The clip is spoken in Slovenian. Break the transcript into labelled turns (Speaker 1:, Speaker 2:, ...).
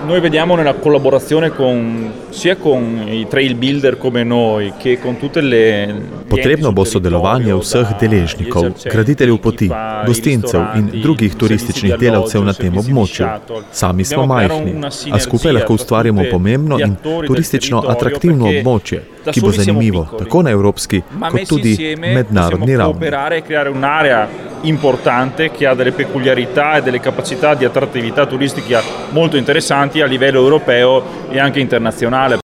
Speaker 1: Noi vediamo nella collaborazione sia con i trail builder come noi, che con tutte le...
Speaker 2: Potrebno bo sodelovanje vseh deležnikov, graditeljev poti, gostincev in drugih turističnih delavcev na tem območju. Sami smo majhni, a skupaj lahko ustvarjamo pomembno in turistično atraktivno območje, ki bo zanimivo tako na evropski kot tudi mednarodni ravni.
Speaker 1: Creare un'area importante che ha delle peculiarità e delle capacità di attrattività turistica molto interessanti a livello europeo e anche internazionale.